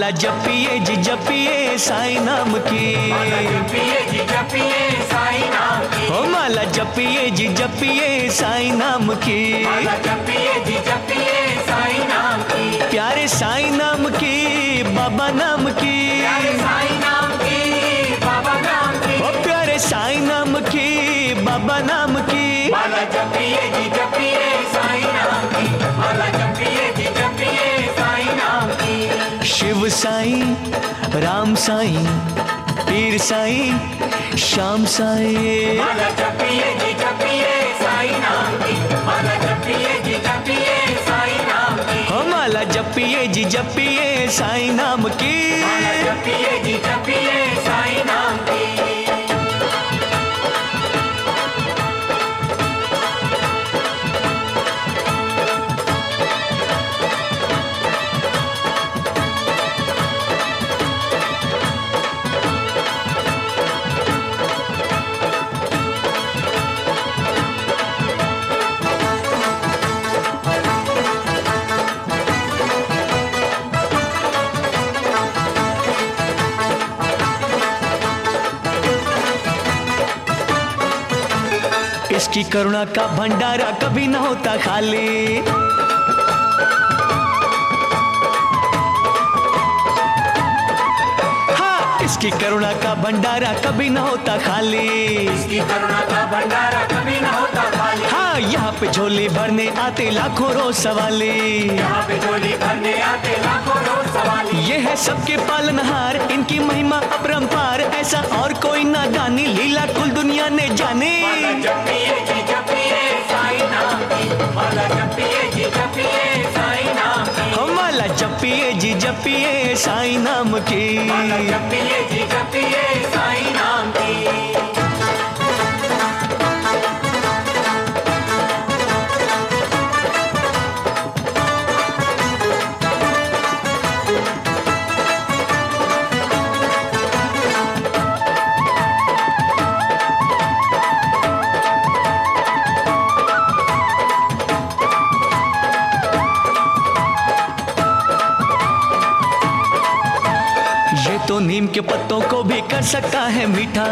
माला जपिए जी जपिए साईं नाम की, जपिए जी जपिए साईं नाम की, ओ माला जपिए जी जपिए साईं नाम की, जपिए जी जपिए साईं नाम की, प्यारे साईं नाम की, बाबा नाम की, साईं नाम की, बाबा नाम की, ओ प्यारे साईं नाम की, बाबा नाम की। माला जपिए जी जपिए साईं नाम की, माला जपिए जी जपिए साईं नाम की। शिव साईं, राम साईं, पीर साईं, श्याम साईं। माला जपिए जी जपिए साईं नाम की, माला जपिए जी जपिए साईं नाम की, ओ माला जपिए जी जपिए साईं नाम की, माला जपिए जी जपिए साईं नाम की। इसकी करुणा का भंडारा कभी न होता खाली, हाँ इसकी करुणा का भंडारा कभी न होता खाली, इसकी करुणा का भंडारा कभी न होता खाली। हाँ यहाँ पे झोली भरने आते लाखों रोज सवाली, यहाँ पे झोली भरने आते लाखों रोज सवाली। ये है सबके पालनहार, इनकी महिमा अपरंपार, ऐसा और कोई ना दानी, लीला कुल दुनिया ने जाने। माला जपिए जी जपिए साईं नाम की, माला जपिए जी जपिए साईं नाम की, हो माला जपिए जी जपिए साईं नाम की, माला जपिए जी जपिए साईं नाम की। ये तो नीम के पत्तों को भी कर सकता है मीठा,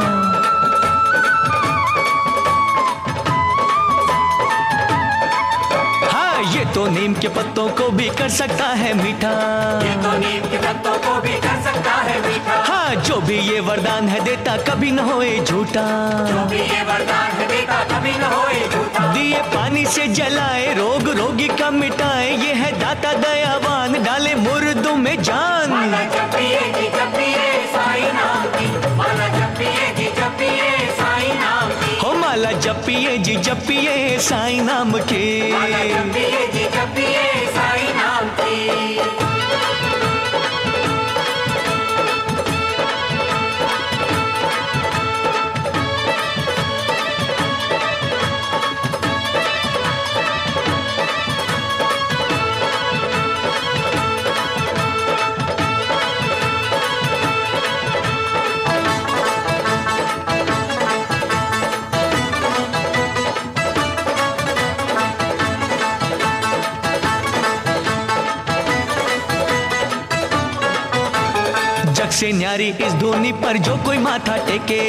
हाँ ये तो नीम के पत्तों को भी कर सकता है मीठा, ये तो नीम के पत्तों को भी कर सकता है मीठा। हाँ जो भी ये वरदान है देता कभी न होए झूठा, जो भी ये वरदान है देता कभी न होए झूठा। दिए पानी से जलाए रोग रोगी का मिटाए, ये है दाता दयावान डाले मुर्दों में जान। माला जपिए जी जपिए साईं नाम की, माला जपिए जी जपिए साईं नाम की, हो माला जपिए जी जपिए साईं नाम की, माला जपिए जी जपिए साईं नाम की। जग से न्यारी इस धूनी पर जो कोई माथा टेके,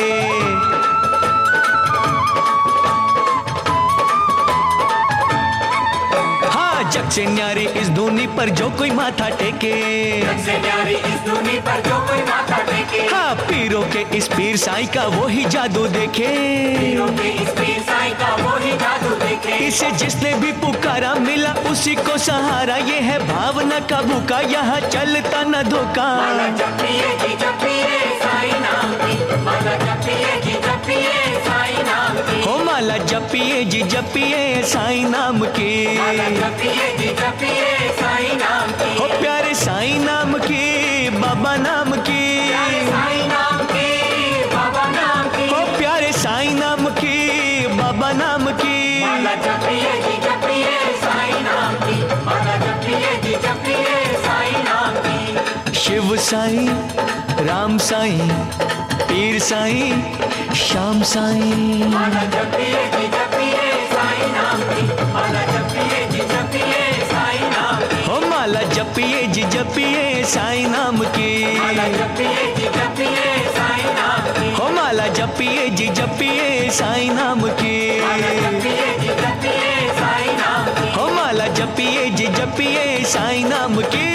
हाँ जग से न्यारी इस धूनी पर जो कोई माथा टेके, जग से न्यारी इस धूनी पर जो कोई माथा टेके, हाँ पीरों के इस पीर साईं का वो ही जादू देखे, पीरों के इस पीर साईं का वो ही जादू देखे। इसे जिसने भी पुकारा मिला उसी को सहारा, ये है भावना का भूखा यहाँ चलता न धोखा। माला जपिए जी जपिए साईं नाम की, माला जपिए जी जपिए साईं नाम की, हो माला जपिए जी जपिए साईं नाम की, माला जपिए जी जपिए साईं नाम की, हो प्यारे साईं नाम की, बाबा नाम की, साईं नाम की, बाबा नाम की, हो प्यारे साईं नाम की, बाबा नाम की। माला जपिए जी जपिए साईं नाम की, माला जपिए जी जपिए साईं नाम की। शिव साईं, राम साईं, पीर साईं, श्याम साईं। माला जपिए जी जपिए साईं नाम की, माला जपिए जी जपिए साईं नाम की, हो माला जपिए जी जपिए साईं नाम की। माला जपिए जी जपिए साईं नाम की। हो माला जपिए जी जपिए साईं नाम की। माला जपिए जी जपिए साईं नाम की। हो माला जपिए जी जपिए साईं नाम की।